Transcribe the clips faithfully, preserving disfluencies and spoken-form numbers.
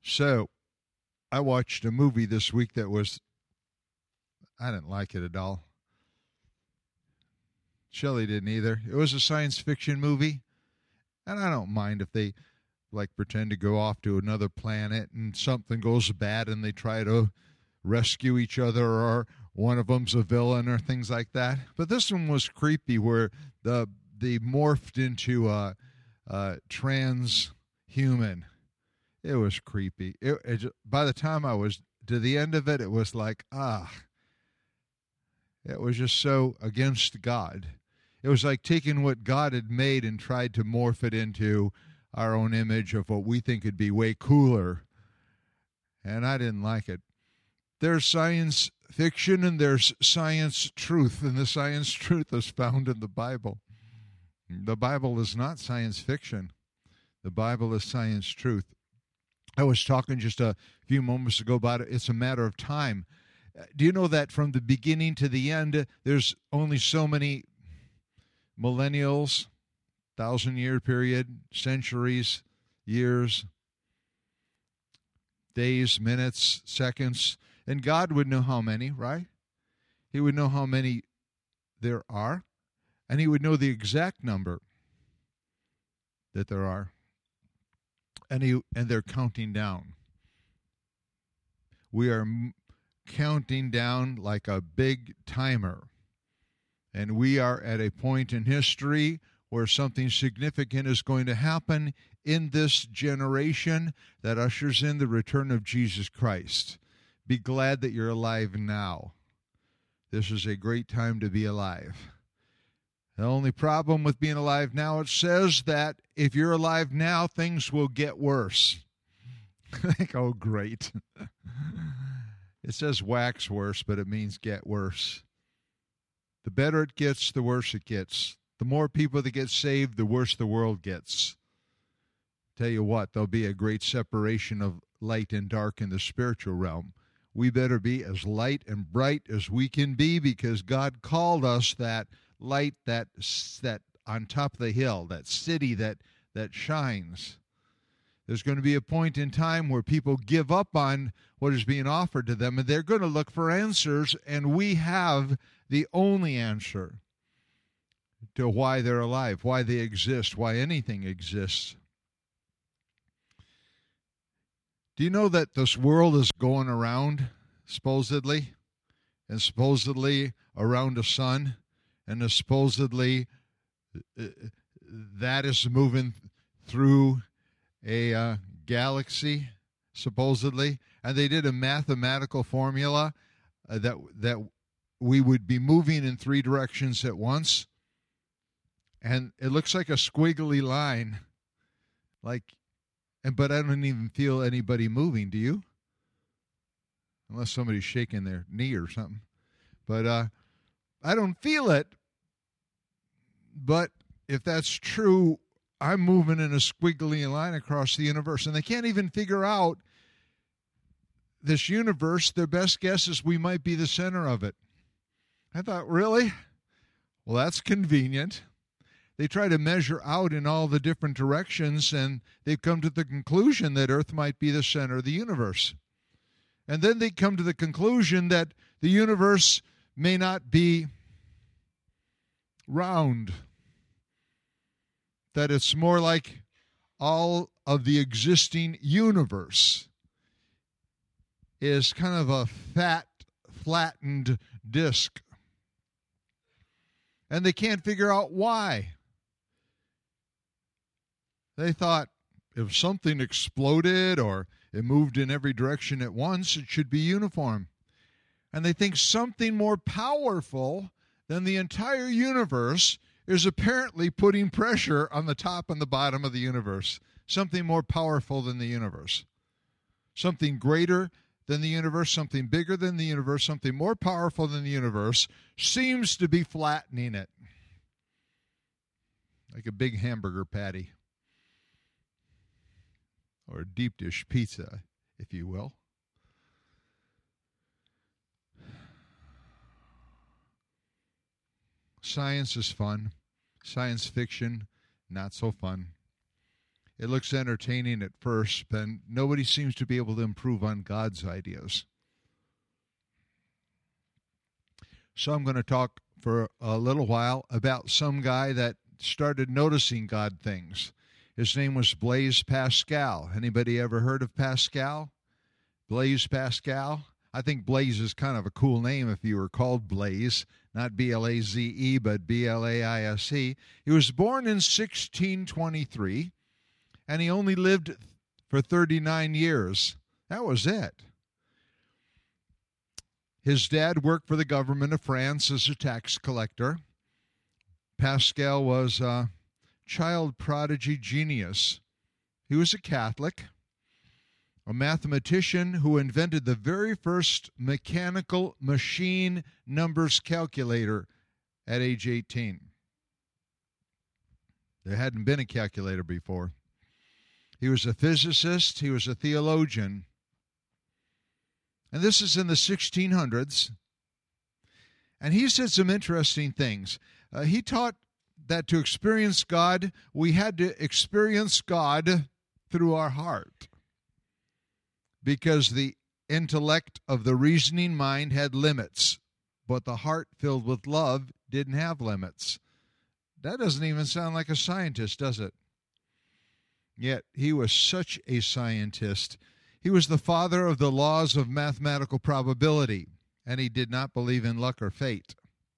So, I watched a movie this week that was, I didn't like it at all. Shelley didn't either. It was a science fiction movie, and I don't mind if they like pretend to go off to another planet and something goes bad and they try to rescue each other, or one of them's a villain or things like that. But this one was creepy, where the they morphed into a, a transhuman. It was creepy. It, it, by the time I was to the end of it, it was like, ah, it was just so against God. It was like taking what God had made and tried to morph it into our own image of what we think would be way cooler. And I didn't like it. There's science fiction and there's science truth, and the science truth is found in the Bible. The Bible is not science fiction. The Bible is science truth. I was talking just a few moments ago about it. It's a matter of time. Do you know that from the beginning to the end, there's only so many millennials, thousand-year period, centuries, years, days, minutes, seconds, and God would know how many, right? He would know how many there are, and he would know the exact number that there are, and he and they're counting down. We are m- counting down like a big timer, and we are at a point in history where something significant is going to happen in this generation that ushers in the return of Jesus Christ. Be glad that you're alive now. This is a great time to be alive. The only problem with being alive now, it says that if you're alive now, things will get worse. Like, oh, great. It says wax worse, but it means get worse. The better it gets, the worse it gets. The more people that get saved, the worse the world gets. Tell you what, there'll be a great separation of light and dark in the spiritual realm. We better be as light and bright as we can be, because God called us that light, that that on top of the hill, that city that, that shines. There's going to be a point in time where people give up on what is being offered to them, and they're going to look for answers, and we have the only answer to why they're alive, why they exist, why anything exists. Do you know that this world is going around, supposedly, and supposedly around a sun, and supposedly uh, that is moving through a uh, galaxy, supposedly, and they did a mathematical formula uh, that that we would be moving in three directions at once, and it looks like a squiggly line, like, and but I don't even feel anybody moving. Do you? Unless somebody's shaking their knee or something, but uh, I don't feel it. But if that's true, I'm moving in a squiggly line across the universe, and they can't even figure out this universe. Their best guess is we might be the center of it. I thought, really? Well, that's convenient. They try to measure out in all the different directions, and they've come to the conclusion that Earth might be the center of the universe. And then they come to the conclusion that the universe may not be round, that it's more like all of the existing universe is kind of a fat, flattened disk. And they can't figure out why. They thought if something exploded or it moved in every direction at once, it should be uniform. And they think something more powerful than the entire universe is apparently putting pressure on the top and the bottom of the universe. Something more powerful than the universe. Something greater than the universe, something bigger than the universe, something more powerful than the universe seems to be flattening it. Like a big hamburger patty. Or a deep dish pizza, if you will. Science is fun. Science fiction, not so fun. It looks entertaining at first, but nobody seems to be able to improve on God's ideas. So I'm going to talk for a little while about some guy that started noticing God things. His name was Blaise Pascal. Anybody ever heard of Pascal? Blaise Pascal? I think Blaise is kind of a cool name if you were called Blaise, not B L A Z E, but B L A I S E. He was born in sixteen twenty-three, and he only lived for thirty-nine years. That was it. His dad worked for the government of France as a tax collector. Pascal was a child prodigy genius. He was a Catholic, a mathematician who invented the very first mechanical machine numbers calculator at age eighteen. There hadn't been a calculator before. He was a physicist. He was a theologian. And this is in the sixteen hundreds. And he said some interesting things. Uh, he taught that to experience God, we had to experience God through our heart, because the intellect of the reasoning mind had limits, but the heart filled with love didn't have limits. That doesn't even sound like a scientist, does it? Yet he was such a scientist. He was the father of the laws of mathematical probability, and he did not believe in luck or fate.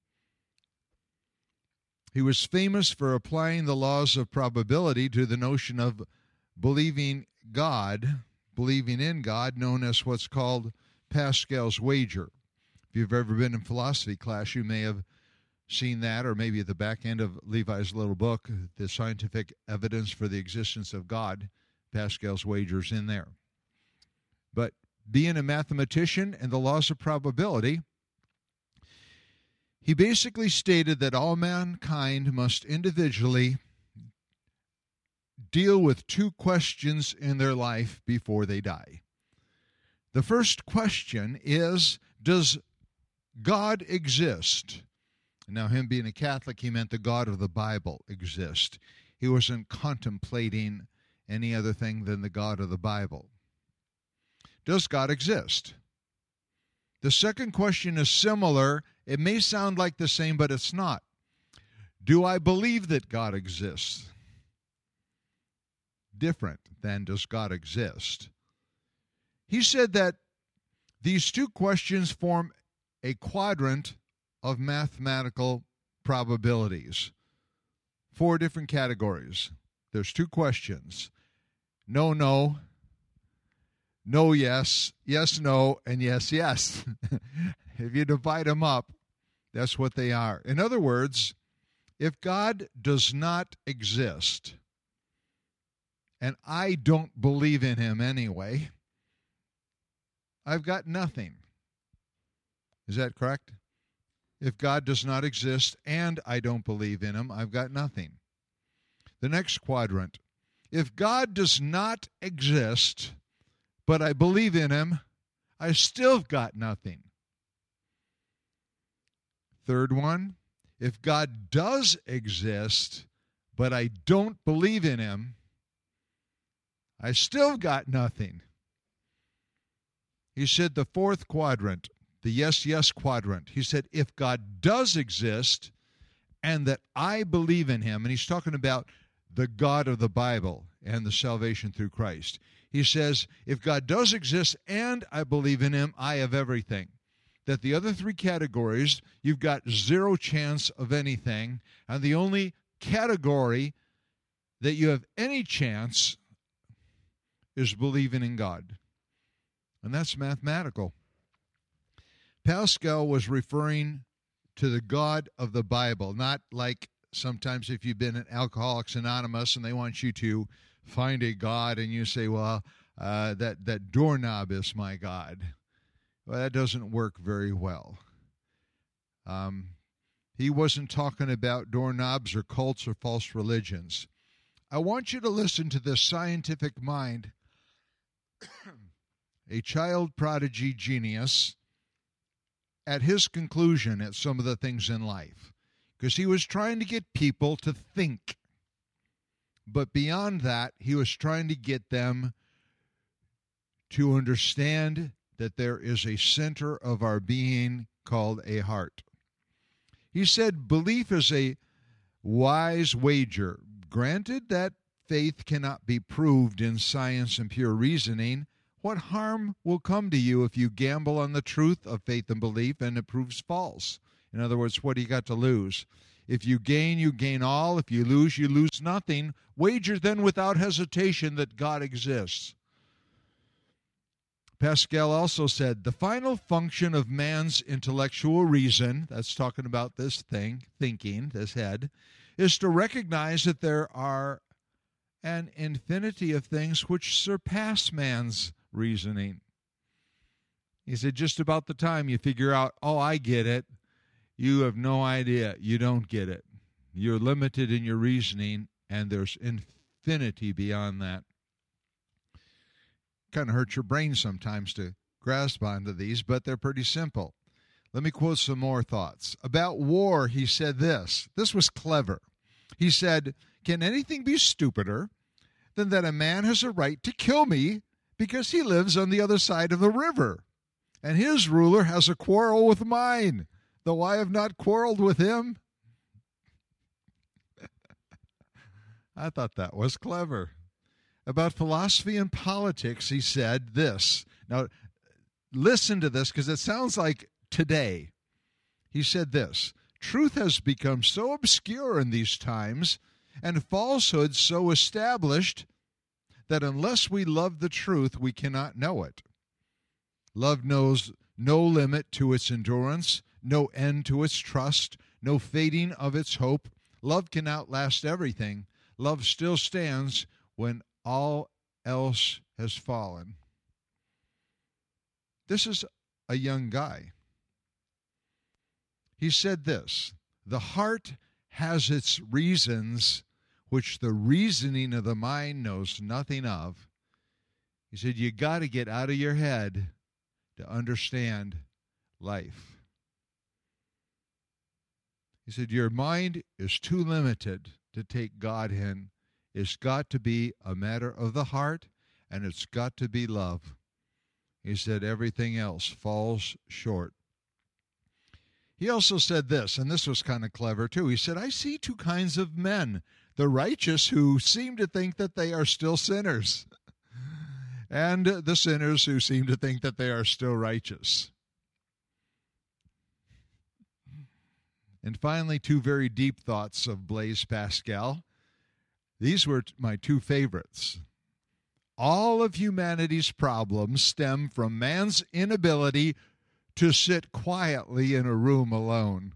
He was famous for applying the laws of probability to the notion of believing God, believing in God, known as what's called Pascal's wager. If you've ever been in philosophy class, you may have seen that, or maybe at the back end of Levi's little book, the scientific evidence for the existence of God. Pascal's wager's in there. But being a mathematician and the laws of probability, he basically stated that all mankind must individually deal with two questions in their life before they die. The first question is, does God exist? Now, him being a Catholic, he meant the God of the Bible exist. He wasn't contemplating any other thing than the God of the Bible. Does God exist? The second question is similar. It may sound like the same, but it's not. Do I believe that God exists? Different than does God exist. He said that these two questions form a quadrant of mathematical probabilities. Four different categories. There's two questions. No, no. No, yes. Yes, no. And yes, yes. If you divide them up, that's what they are. In other words, if God does not exist, and I don't believe in him anyway, I've got nothing. Is that correct? If God does not exist and I don't believe in him, I've got nothing. The next quadrant. If God does not exist, but I believe in him, I still got nothing. Third one. If God does exist, but I don't believe in him, I still got nothing. He said the fourth quadrant, the yes, yes quadrant. He said, if God does exist and that I believe in him, and he's talking about the God of the Bible and the salvation through Christ. He says, if God does exist and I believe in him, I have everything. That the other three categories, you've got zero chance of anything, and the only category that you have any chance is believing in God. And that's mathematical. Pascal was referring to the God of the Bible, not like sometimes if you've been in Alcoholics Anonymous and they want you to find a God and you say, well, uh, that, that doorknob is my God. Well, that doesn't work very well. Um, he wasn't talking about doorknobs or cults or false religions. I want you to listen to this scientific mind, a child prodigy genius, at his conclusion at some of the things in life. Because he was trying to get people to think. But beyond that, he was trying to get them to understand that there is a center of our being called a heart. He said belief is a wise wager. Granted that faith cannot be proved in science and pure reasoning, what harm will come to you if you gamble on the truth of faith and belief and it proves false? In other words, what do you got to lose? If you gain, you gain all. If you lose, you lose nothing. Wager then without hesitation that God exists. Pascal also said, the final function of man's intellectual reason, that's talking about this thing, thinking, this head, is to recognize that there are an infinity of things which surpass man's reasoning. He said, just about the time you figure out, oh, I get it, you have no idea. You don't get it. You're limited in your reasoning, and there's infinity beyond that. Kind of hurts your brain sometimes to grasp onto these, but they're pretty simple. Let me quote some more thoughts. About war, he said this. This was clever. He said, can anything be stupider than that a man has a right to kill me because he lives on the other side of the river, and his ruler has a quarrel with mine, though I have not quarreled with him? I thought that was clever. About philosophy and politics, he said this. Now, listen to this because it sounds like today. He said this, truth has become so obscure in these times and falsehood so established that unless we love the truth, we cannot know it. Love knows no limit to its endurance, no end to its trust, no fading of its hope. Love can outlast everything. Love still stands when all else has fallen. This is a young guy. He said this, the heart has its reasons which the reasoning of the mind knows nothing of. He said, you got to get out of your head to understand life. He said, your mind is too limited to take God in. It's got to be a matter of the heart, and it's got to be love. He said everything else falls short. He also said this, and this was kind of clever too. He said, I see two kinds of men, the righteous who seem to think that they are still sinners, and the sinners who seem to think that they are still righteous. And finally, two very deep thoughts of Blaise Pascal. These were my two favorites. All of humanity's problems stem from man's inability to sit quietly in a room alone.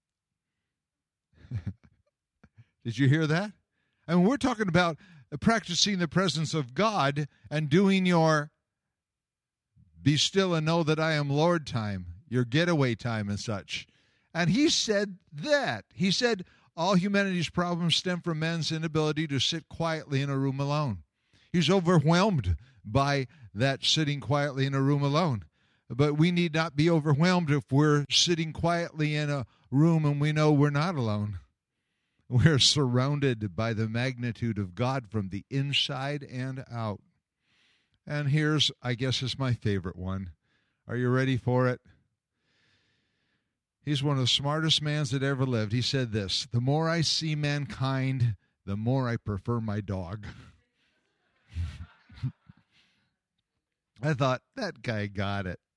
Did you hear that? I mean, we're talking about practicing the presence of God and doing your be still and know that I am Lord time, your getaway time and such. And he said that. He said, all humanity's problems stem from man's inability to sit quietly in a room alone. He's overwhelmed by that sitting quietly in a room alone. But we need not be overwhelmed if we're sitting quietly in a room and we know we're not alone. We're surrounded by the magnitude of God from the inside and out. And here's, I guess, is my favorite one. Are you ready for it? He's one of the smartest men that ever lived. He said this, the more I see mankind, the more I prefer my dog. I thought, that guy got it.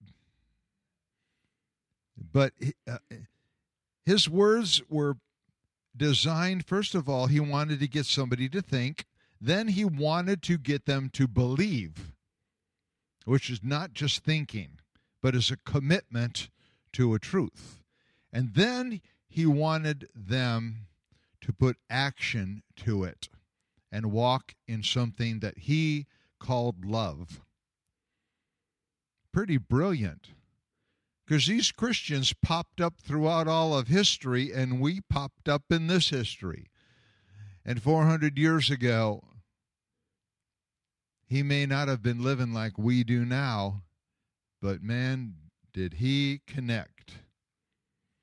But uh, his words were designed, first of all, he wanted to get somebody to think. Then he wanted to get them to believe, which is not just thinking, but is a commitment to a truth. And then he wanted them to put action to it and walk in something that he called love. Pretty brilliant. Because these Christians popped up throughout all of history, and we popped up in this history. And four hundred years ago, he may not have been living like we do now, but man, did he connect.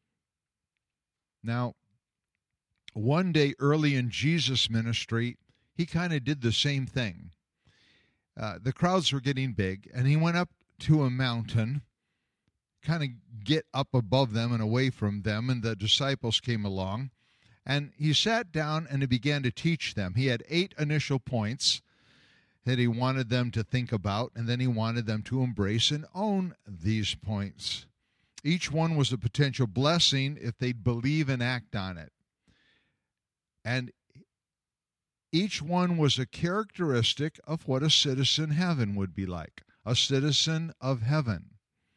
Now, one day early in Jesus' ministry, he kind of did the same thing. Uh, the crowds were getting big, and he went up to a mountain, kind of get up above them and away from them, and the disciples came along, and he sat down and he began to teach them. He had eight initial points that he wanted them to think about, and then he wanted them to embrace and own these points. Each one was a potential blessing if they'd believe and act on it. And each one was a characteristic of what a citizen heaven would be like, a citizen of heaven.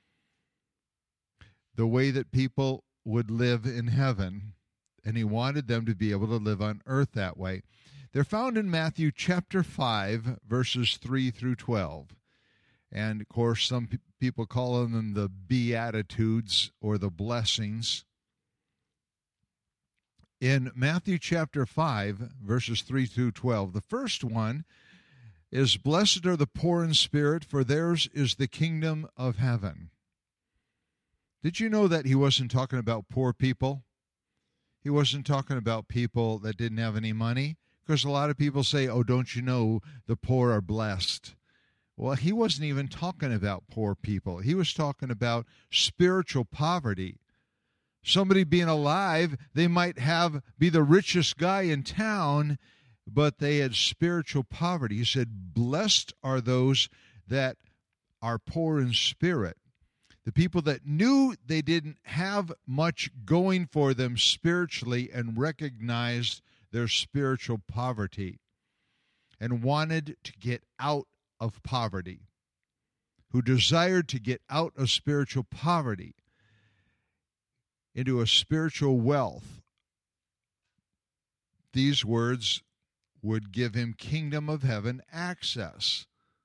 The way that people would live in heaven, and he wanted them to be able to live on earth that way. They're found in Matthew chapter five, verses three through twelve. And, of course, some pe- people call them the Beatitudes or the blessings. In Matthew chapter five, verses three through twelve, the first one is, "Blessed are the poor in spirit, for theirs is the kingdom of heaven." Did you know that he wasn't talking about poor people? He wasn't talking about people that didn't have any money, because a lot of people say, oh, don't you know the poor are blessed? Well, he wasn't even talking about poor people. He was talking about spiritual poverty. Somebody being alive, they might have be the richest guy in town, but they had spiritual poverty. He said, blessed are those that are poor in spirit. The people that knew they didn't have much going for them spiritually and recognized their spiritual poverty and wanted to get out of poverty, who desired to get out of spiritual poverty into a spiritual wealth. These words would give him kingdom of heaven access.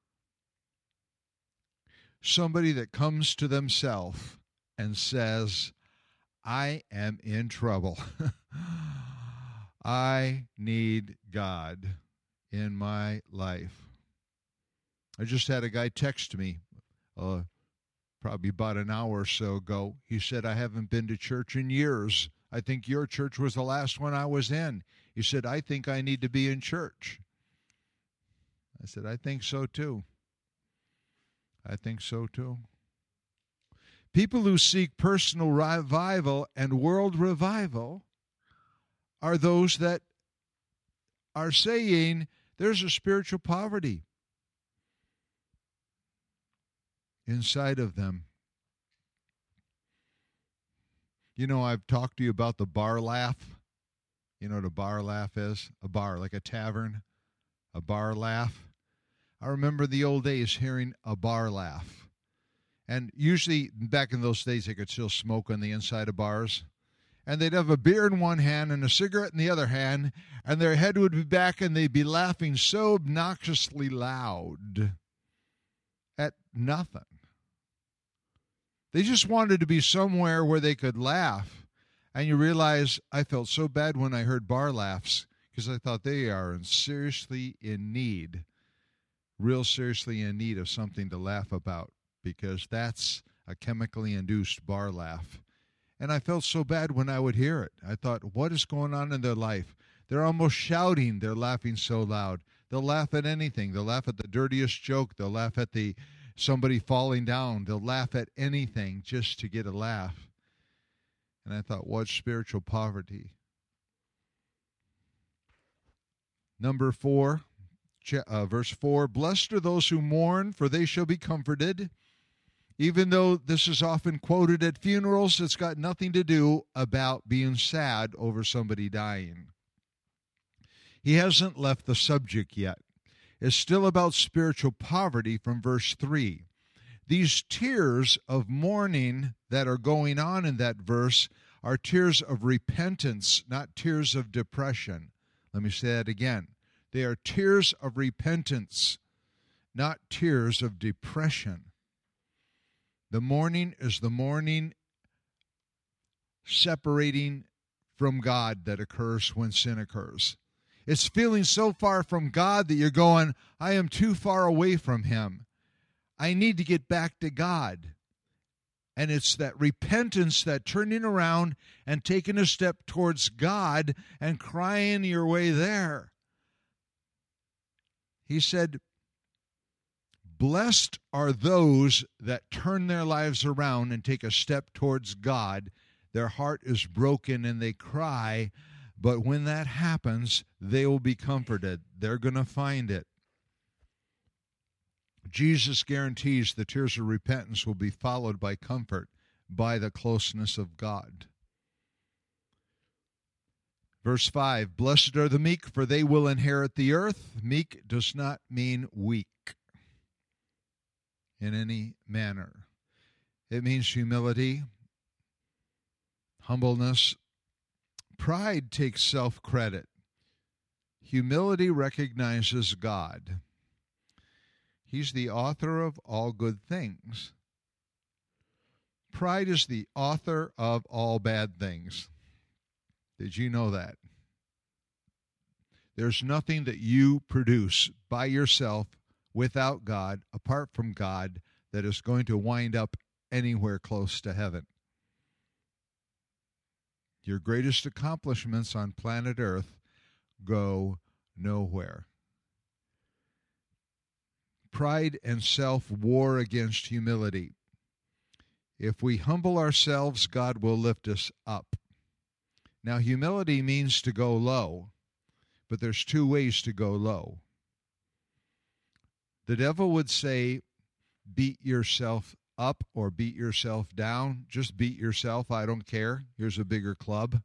Somebody that comes to themselves and says, I am in trouble. I need God in my life. I just had a guy text me uh, probably about an hour or so ago. He said, I haven't been to church in years. I think your church was the last one I was in. He said, I think I need to be in church. I said, I think so too. I think so too. People who seek personal revival and world revival are those that are saying there's a spiritual poverty inside of them. You know, I've talked to you about the bar laugh. You know what a bar laugh is? A bar, like a tavern, a bar laugh. I remember the old days hearing a bar laugh. And usually back in those days, they could still smoke on the inside of bars. And they'd have a beer in one hand and a cigarette in the other hand, and their head would be back and they'd be laughing so obnoxiously loud at nothing. They just wanted to be somewhere where they could laugh. And you realize I felt so bad when I heard bar laughs, because I thought they are seriously in need, real seriously in need of something to laugh about, because that's a chemically induced bar laugh. And I felt so bad when I would hear it. I thought, what is going on in their life? They're almost shouting. They're laughing so loud. They'll laugh at anything. They'll laugh at the dirtiest joke. They'll laugh at the somebody falling down. They'll laugh at anything just to get a laugh. And I thought, what spiritual poverty? Number four, uh, verse four, blessed are those who mourn, for they shall be comforted. Even though this is often quoted at funerals, it's got nothing to do about being sad over somebody dying. He hasn't left the subject yet. It's still about spiritual poverty from verse three. These tears of mourning that are going on in that verse are tears of repentance, not tears of depression. Let me say that again. They are tears of repentance, not tears of depression. The mourning is the mourning separating from God that occurs when sin occurs. It's feeling so far from God that you're going, I am too far away from Him. I need to get back to God. And it's that repentance, that turning around and taking a step towards God and crying your way there. He said, blessed are those that turn their lives around and take a step towards God. Their heart is broken and they cry, but when that happens, they will be comforted. They're going to find it. Jesus guarantees the tears of repentance will be followed by comfort, by the closeness of God. Verse five, blessed are the meek, for they will inherit the earth. Meek does not mean weak in any manner. It means humility, humbleness. Pride takes self-credit. Humility recognizes God. He's the author of all good things. Pride is the author of all bad things. Did you know that? There's nothing that you produce by yourself without God, apart from God, that is going to wind up anywhere close to heaven. Your greatest accomplishments on planet Earth go nowhere. Pride and self war against humility. If we humble ourselves, God will lift us up. Now, humility means to go low, but there's two ways to go low. The devil would say, beat yourself up or beat yourself down. Just beat yourself. I don't care. Here's a bigger club.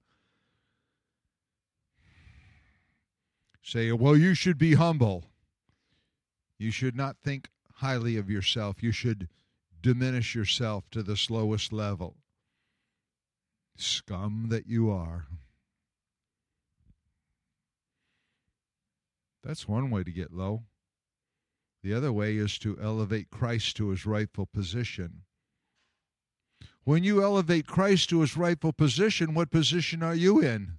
Say, well, you should be humble. You should not think highly of yourself. You should diminish yourself to the slowest level. Scum that you are. That's one way to get low. The other way is to elevate Christ to his rightful position. When you elevate Christ to his rightful position, what position are you in?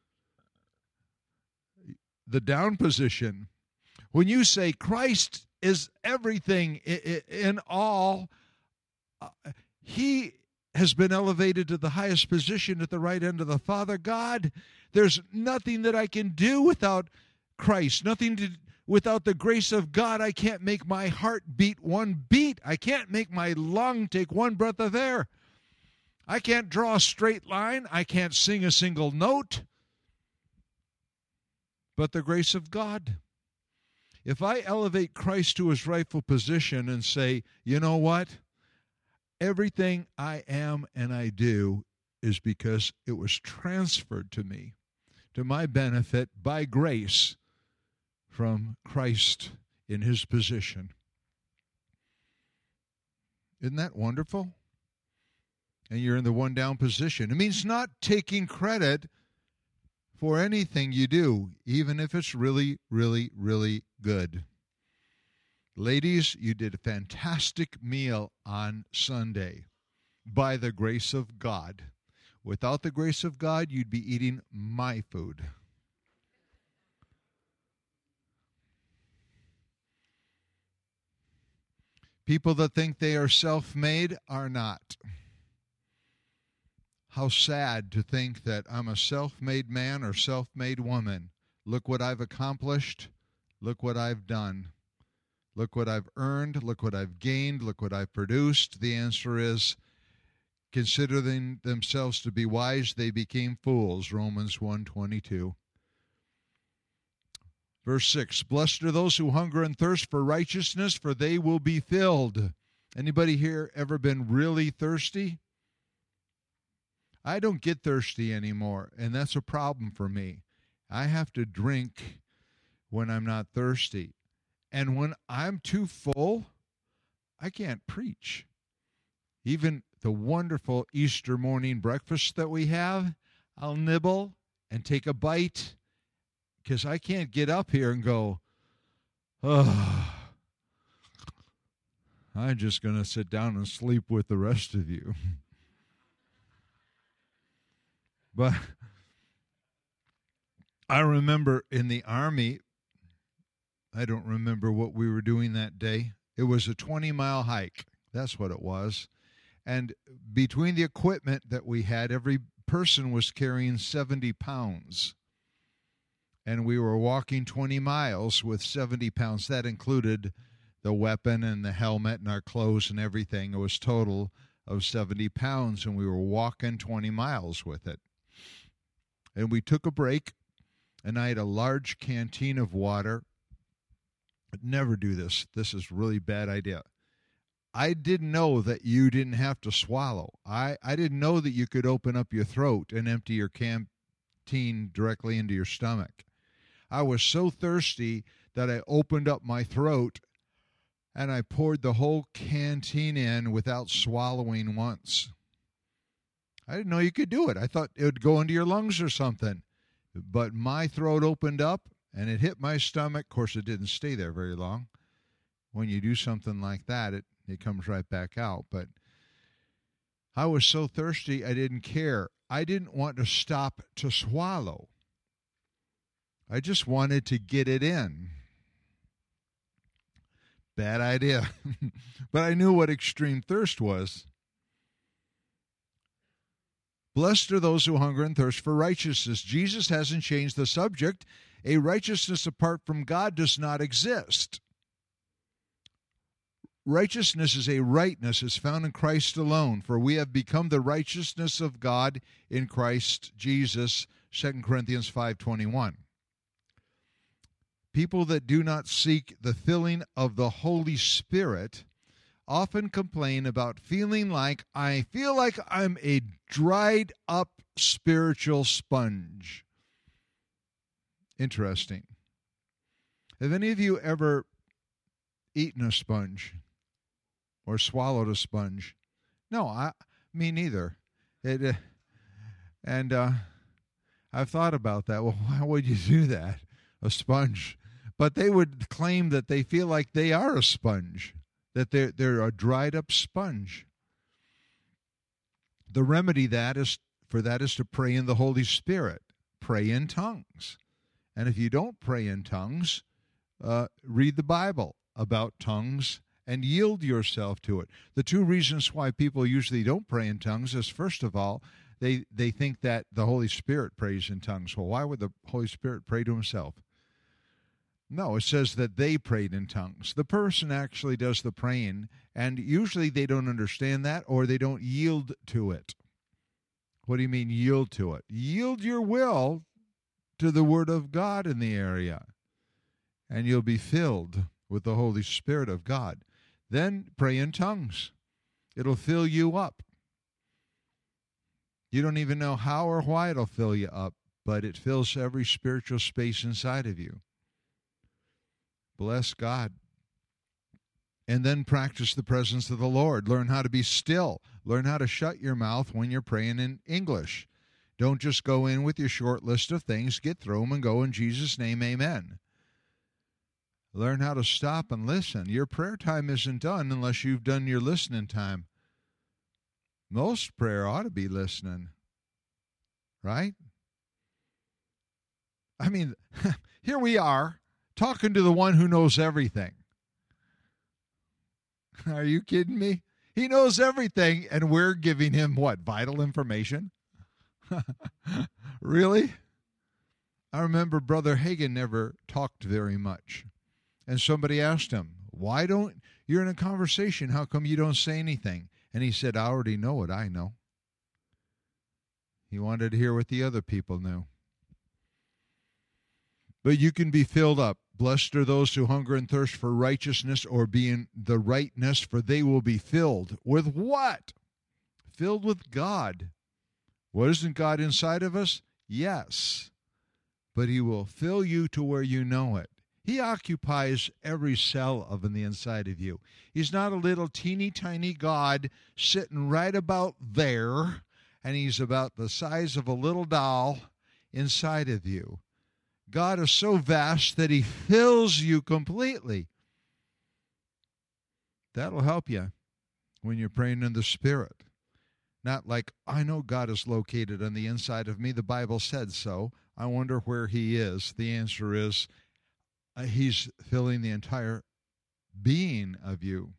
The down position. When you say Christ is everything in all, he has been elevated to the highest position at the right hand of the Father God. There's nothing that I can do without Christ, nothing to, without the grace of God. I can't make my heart beat one beat. I can't make my lung take one breath of air. I can't draw a straight line. I can't sing a single note. But the grace of God. If I elevate Christ to his rightful position and say, you know what? Everything I am and I do is because it was transferred to me, to my benefit, by grace from Christ in his position. Isn't that wonderful? And you're in the one down position. It means not taking credit for anything you do, even if it's really, really, really good. Ladies, you did a fantastic meal on Sunday by the grace of God. Without the grace of God, you'd be eating my food. People that think they are self-made are not. How sad to think that I'm a self-made man or self-made woman. Look what I've accomplished. Look what I've done. Look what I've earned. Look what I've gained. Look what I've produced. The answer is, considering themselves to be wise, they became fools. Romans one twenty-two. Verse six, blessed are those who hunger and thirst for righteousness, for they will be filled. Anybody here ever been really thirsty? I don't get thirsty anymore, and that's a problem for me. I have to drink when I'm not thirsty. And when I'm too full, I can't preach. Even the wonderful Easter morning breakfast that we have, I'll nibble and take a bite because I can't get up here and go, oh, I'm just going to sit down and sleep with the rest of you. But I remember in the Army, I don't remember what we were doing that day. It was a twenty-mile hike. That's what it was. And between the equipment that we had, every person was carrying seventy pounds. and we were walking twenty miles with seventy pounds. That included the weapon and the helmet and our clothes and everything. It was total of seventy pounds, and we were walking twenty miles with it. And we took a break, and I had a large canteen of water. I'd never do this. This is a really bad idea. I didn't know that you didn't have to swallow. I, I didn't know that you could open up your throat and empty your canteen directly into your stomach. I was so thirsty that I opened up my throat and I poured the whole canteen in without swallowing once. I didn't know you could do it. I thought it would go into your lungs or something. But my throat opened up and it hit my stomach. Of course, it didn't stay there very long. When you do something like that, it, it comes right back out. But I was so thirsty, I didn't care. I didn't want to stop to swallow. I just wanted to get it in. Bad idea. But I knew what extreme thirst was. Blessed are those who hunger and thirst for righteousness. Jesus hasn't changed the subject. A righteousness apart from God does not exist. Righteousness is a rightness. It's found in Christ alone. For we have become the righteousness of God in Christ Jesus, Second Corinthians five twenty-one. People that do not seek the filling of the Holy Spirit often complain about feeling like, I feel like I'm a dried up spiritual sponge. Interesting. Have any of you ever eaten a sponge or swallowed a sponge? No, I, me neither. It, uh, and uh, I've thought about that. Well, why would you do that? A sponge. But they would claim that they feel like they are a sponge, that they're, they're a dried up sponge. The remedy that is for that is to pray in the Holy Spirit. Pray in tongues. And if you don't pray in tongues, uh, read the Bible about tongues and yield yourself to it. The two reasons why people usually don't pray in tongues is, first of all, they, they think that the Holy Spirit prays in tongues. Well, why would the Holy Spirit pray to himself? No, it says that they prayed in tongues. The person actually does the praying, and usually they don't understand that or they don't yield to it. What do you mean yield to it? Yield your will to the Word of God in the area, and you'll be filled with the Holy Spirit of God. Then pray in tongues. It'll fill you up. You don't even know how or why it'll fill you up, but it fills every spiritual space inside of you. Bless God. And then practice the presence of the Lord. Learn how to be still. Learn how to shut your mouth when you're praying in English. Don't just go in with your short list of things. Get through them and go in Jesus' name, amen. Learn how to stop and listen. Your prayer time isn't done unless you've done your listening time. Most prayer ought to be listening, right? I mean, here we are, talking to the one who knows everything. Are you kidding me? He knows everything, and we're giving him what? Vital information? Really? I remember Brother Hagin never talked very much. And somebody asked him, why don't, you're in a conversation, how come you don't say anything? And he said, I already know what I know. He wanted to hear what the other people knew. But you can be filled up. Blessed are those who hunger and thirst for righteousness, or be in the rightness, for they will be filled. With what? Filled with God. Well, isn't God inside of us? Yes. But he will fill you to where you know it. He occupies every cell of the inside of you. He's not a little teeny tiny God sitting right about there, and he's about the size of a little doll inside of you. God is so vast that he fills you completely. That'll help you when you're praying in the Spirit. Not like, I know God is located on the inside of me. The Bible said so. I wonder where he is. The answer is, uh, he's filling the entire being of you.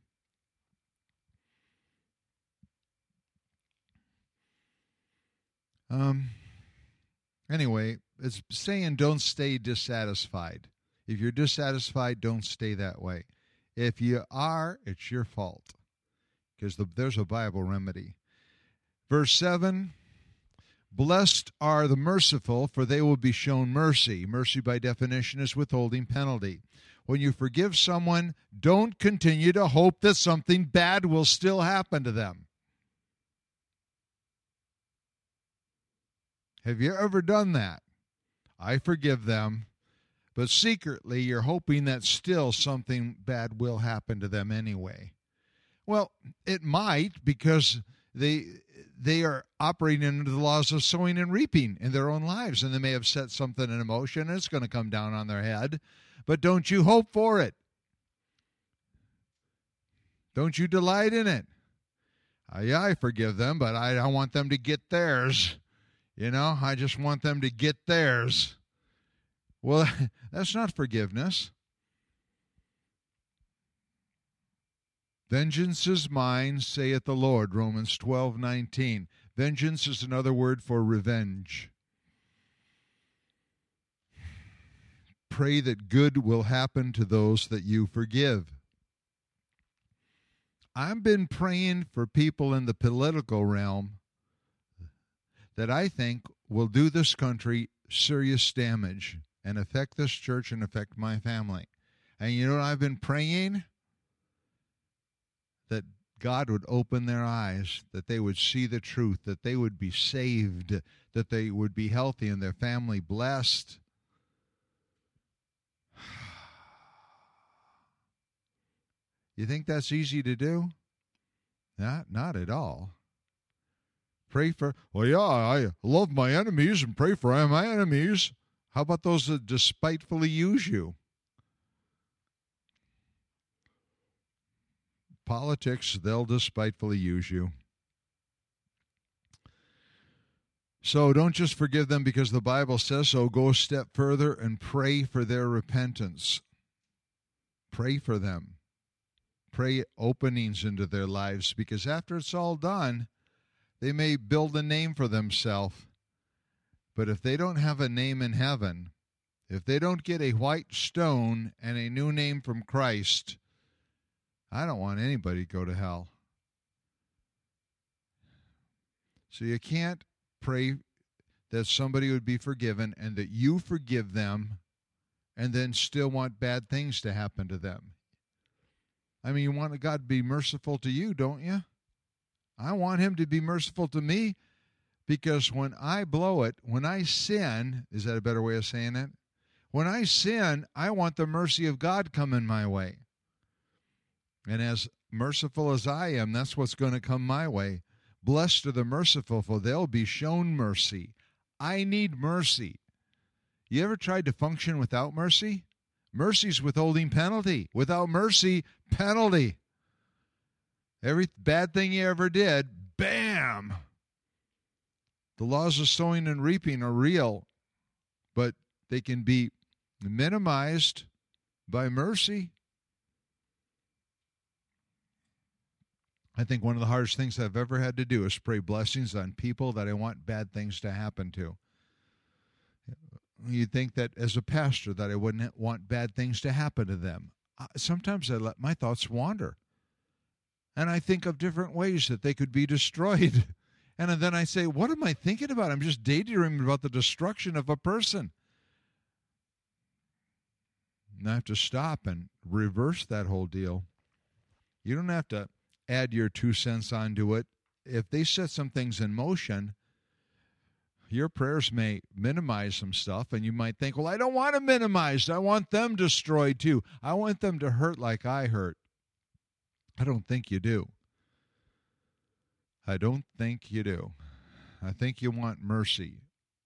Um. Anyway, it's saying don't stay dissatisfied. If you're dissatisfied, don't stay that way. If you are, it's your fault, because the, there's a Bible remedy. Verse seven, blessed are the merciful, for they will be shown mercy. Mercy, by definition, is withholding penalty. When you forgive someone, don't continue to hope that something bad will still happen to them. Have you ever done that? I forgive them, but secretly you're hoping that still something bad will happen to them anyway. Well, it might, because they they are operating under the laws of sowing and reaping in their own lives, and they may have set something in motion, and it's going to come down on their head. But don't you hope for it. Don't you delight in it. Uh, yeah, I forgive them, but I don't want them to get theirs. You know, I just want them to get theirs. Well, that's not forgiveness. Vengeance is mine, saith the Lord, Romans twelve nineteen. Vengeance is another word for revenge. Pray that good will happen to those that you forgive. I've been praying for people in the political realm that I think will do this country serious damage and affect this church and affect my family. And you know what I've been praying? That God would open their eyes, that they would see the truth, that they would be saved, that they would be healthy and their family blessed. You think that's easy to do? Not, not at all. Pray for, well, yeah, I love my enemies and pray for my enemies. How about those that despitefully use you? Politics, they'll despitefully use you. So don't just forgive them because the Bible says so. Go a step further and pray for their repentance. Pray for them. Pray openings into their lives, because after it's all done, they may build a name for themselves. But if they don't have a name in heaven, if they don't get a white stone and a new name from Christ, I don't want anybody to go to hell. So you can't pray that somebody would be forgiven and that you forgive them and then still want bad things to happen to them. I mean, you want God to be merciful to you, don't you? I want him to be merciful to me, because when I blow it, when I sin, is that a better way of saying it? When I sin, I want the mercy of God coming my way. And as merciful as I am, that's what's going to come my way. Blessed are the merciful, for they'll be shown mercy. I need mercy. You ever tried to function without mercy? Mercy's withholding penalty. Without mercy, penalty. Every bad thing you ever did, bam! The laws of sowing and reaping are real, but they can be minimized by mercy. I think one of the hardest things I've ever had to do is pray blessings on people that I want bad things to happen to. You'd think that as a pastor that I wouldn't want bad things to happen to them. Sometimes I let my thoughts wander. And I think of different ways that they could be destroyed. And then I say, what am I thinking about? I'm just daydreaming about the destruction of a person. And I have to stop and reverse that whole deal. You don't have to add your two cents onto it. If they set some things in motion, your prayers may minimize some stuff, and you might think, well, I don't want to minimize. I want them destroyed too. I want them to hurt like I hurt. I don't think you do. I don't think you do. I think you want mercy.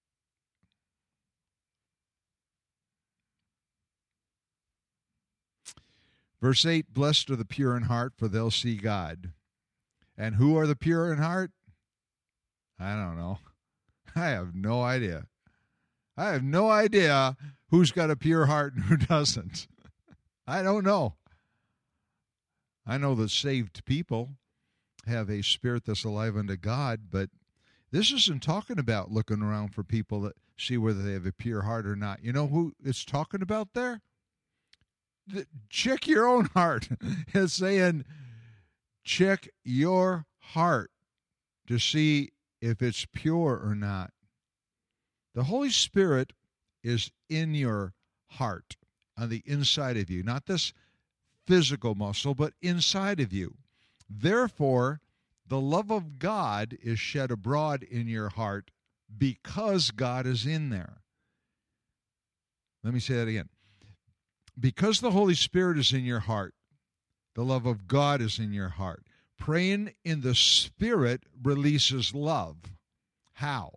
Verse eight, blessed are the pure in heart, for they'll see God. And who are the pure in heart? I don't know. I have no idea. I have no idea who's got a pure heart and who doesn't. I don't know. I know that saved people have a spirit that's alive unto God, but this isn't talking about looking around for people that see whether they have a pure heart or not. You know who it's talking about there? The, check your own heart. It's saying, check your heart to see if it's pure or not. The Holy Spirit is in your heart, on the inside of you, not this physical muscle, but inside of you. Therefore, the love of God is shed abroad in your heart because God is in there. Let me say that again. Because the Holy Spirit is in your heart, the love of God is in your heart. Praying in the Spirit releases love. How?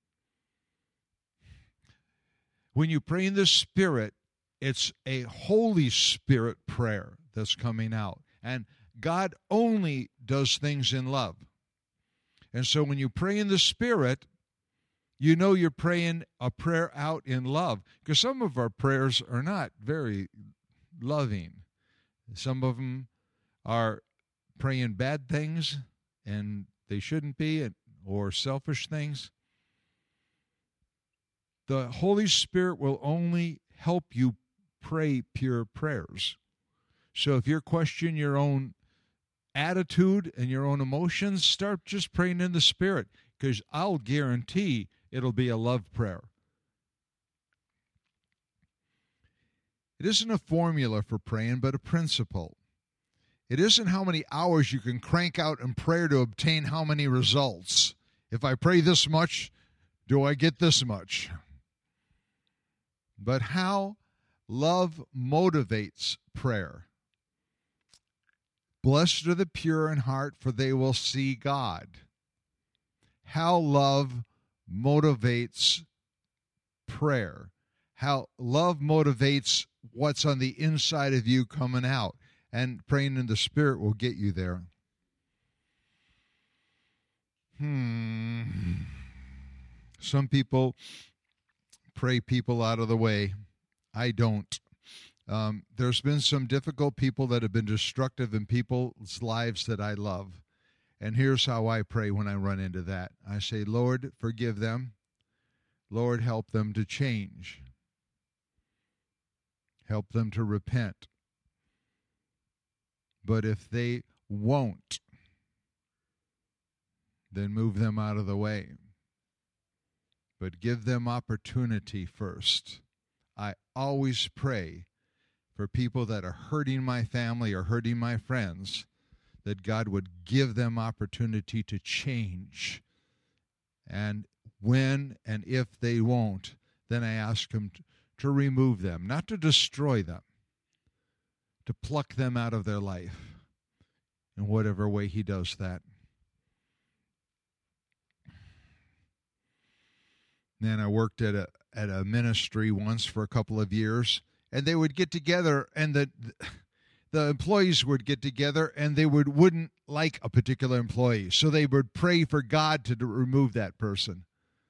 When you pray in the Spirit, it's a Holy Spirit prayer that's coming out. And God only does things in love. And so when you pray in the Spirit, you know you're praying a prayer out in love. Because some of our prayers are not very loving. Some of them are praying bad things, and they shouldn't be, or selfish things. The Holy Spirit will only help you pray pure prayers. So if you're questioning your own attitude and your own emotions, start just praying in the Spirit, because I'll guarantee it'll be a love prayer. It isn't a formula for praying, but a principle. It isn't how many hours you can crank out in prayer to obtain how many results. If I pray this much, do I get this much? But how love motivates prayer. Blessed are the pure in heart, for they will see God. How love motivates prayer. How love motivates what's on the inside of you coming out. And praying in the Spirit will get you there. Hmm. Some people pray people out of the way. I don't. Um, there's been some difficult people that have been destructive in people's lives that I love. And here's how I pray when I run into that. I say, Lord, forgive them. Lord, help them to change. Help them to repent. But if they won't, then move them out of the way. But give them opportunity first. I always pray for people that are hurting my family or hurting my friends, that God would give them opportunity to change. And when and if they won't, then I ask Him to, to remove them, not to destroy them, to pluck them out of their life in whatever way He does that. Then I worked at a at a ministry once for a couple of years, and they would get together, and the the employees would get together, and they would wouldn't like a particular employee, so they would pray for God to remove that person.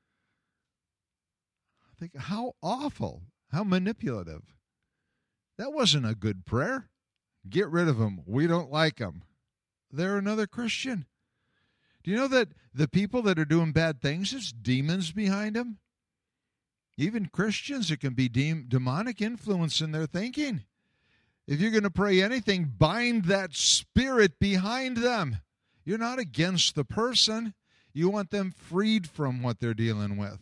I think, how awful, how manipulative. That wasn't a good prayer. Get rid of them. We don't like them. They're another Christian. Do you know that the people that are doing bad things, it's demons behind them? Even Christians, it can be de- demonic influence in their thinking. If you're going to pray anything, bind that spirit behind them. You're not against the person. You want them freed from what they're dealing with.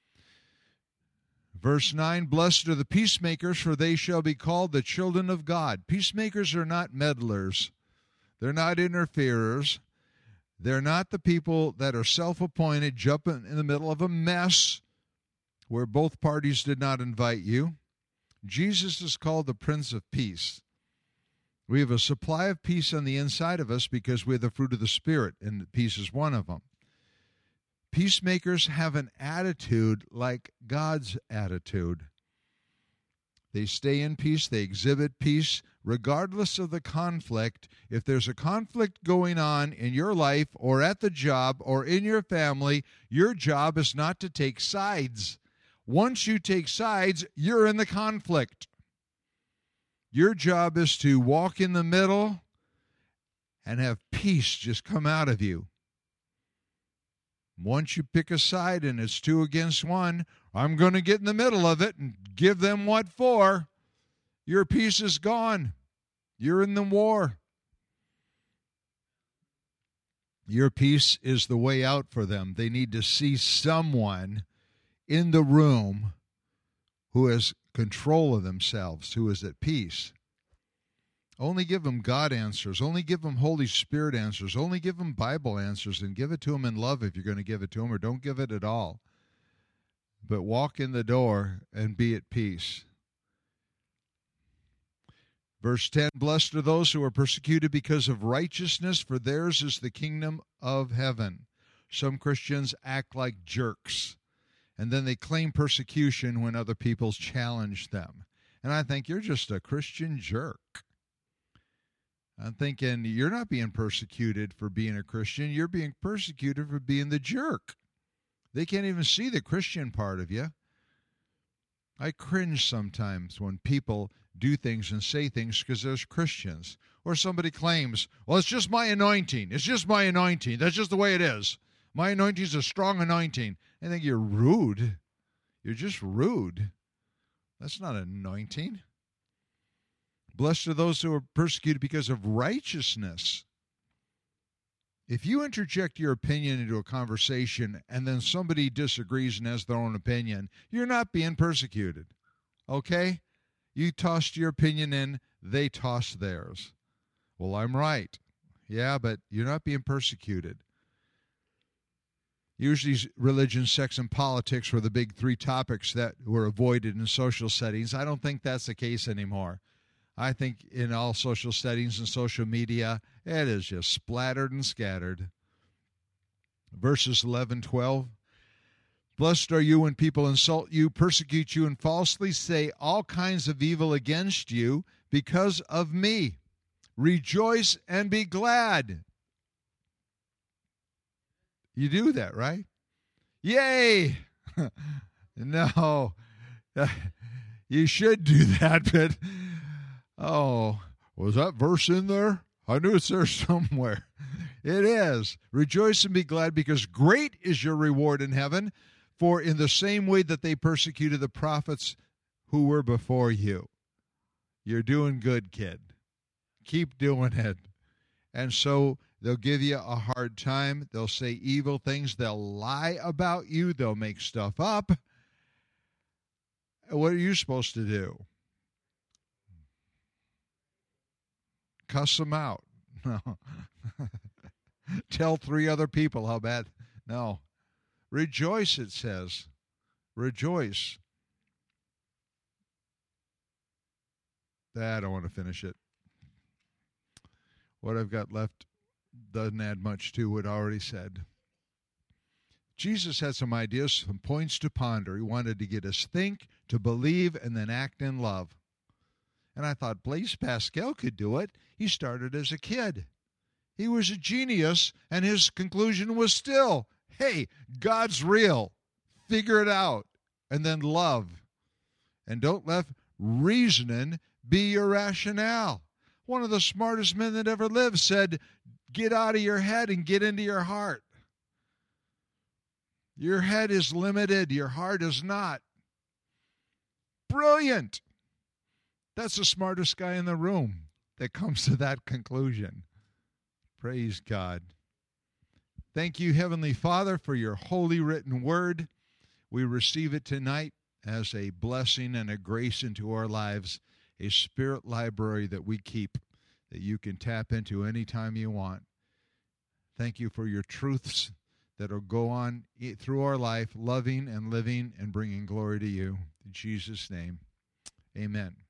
Verse nine, blessed are the peacemakers, for they shall be called the children of God. Peacemakers are not meddlers. They're not interferers. They're not the people that are self-appointed, jumping in the middle of a mess where both parties did not invite you. Jesus is called the Prince of Peace. We have a supply of peace on the inside of us because we have the fruit of the Spirit, and peace is one of them. Peacemakers have an attitude like God's attitude. They stay in peace. They exhibit peace regardless of the conflict. If there's a conflict going on in your life or at the job or in your family, your job is not to take sides. Once you take sides, you're in the conflict. Your job is to walk in the middle and have peace just come out of you. Once you pick a side and it's two against one, I'm going to get in the middle of it and give them what for. Your peace is gone. You're in the war. Your peace is the way out for them. They need to see someone in the room who has control of themselves, who is at peace. Only give them God answers. Only give them Holy Spirit answers. Only give them Bible answers, and give it to them in love if you're going to give it to them, or don't give it at all. But walk in the door and be at peace. Verse ten, blessed are those who are persecuted because of righteousness, for theirs is the kingdom of heaven. Some Christians act like jerks, and then they claim persecution when other people challenge them. And I think you're just a Christian jerk. I'm thinking you're not being persecuted for being a Christian. You're being persecuted for being the jerk. They can't even see the Christian part of you. I cringe sometimes when people do things and say things because there's Christians. Or somebody claims, well, it's just my anointing. It's just my anointing. That's just the way it is. My anointing is a strong anointing. I think you're rude. You're just rude. That's not anointing. Blessed are those who are persecuted because of righteousness. If you interject your opinion into a conversation and then somebody disagrees and has their own opinion, you're not being persecuted. Okay? You tossed your opinion in, they tossed theirs. Well, I'm right. Yeah, but you're not being persecuted. Usually religion, sex, and politics were the big three topics that were avoided in social settings. I don't think that's the case anymore. I think in all social settings and social media, it is just splattered and scattered. Verses eleven, twelve. Blessed are you when people insult you, persecute you, and falsely say all kinds of evil against you because of me. Rejoice and be glad. You do that, right? Yay! No. You should do that, but... Oh, was that verse in there? I knew it's there somewhere. It is. Rejoice and be glad, because great is your reward in heaven, for in the same way that they persecuted the prophets who were before you. You're doing good, kid. Keep doing it. And so they'll give you a hard time. They'll say evil things. They'll lie about you. They'll make stuff up. What are you supposed to do? Cuss them out. No. Tell three other people how bad. No. Rejoice, it says. Rejoice. I don't want to finish it. What I've got left doesn't add much to what I already said. Jesus had some ideas, some points to ponder. He wanted to get us think, to believe, and then act in love. And I thought Blaise Pascal could do it. He started as a kid. He was a genius, and his conclusion was still, hey, God's real. Figure it out. And then love. And don't let reasoning be your rationale. One of the smartest men that ever lived said, get out of your head and get into your heart. Your head is limited. Your heart is not. Brilliant. That's the smartest guy in the room that comes to that conclusion. Praise God. Thank you, Heavenly Father, for your holy written word. We receive it tonight as a blessing and a grace into our lives, a spirit library that we keep, that you can tap into anytime you want. Thank you for your truths that will go on through our life, loving and living and bringing glory to you. In Jesus' name, amen.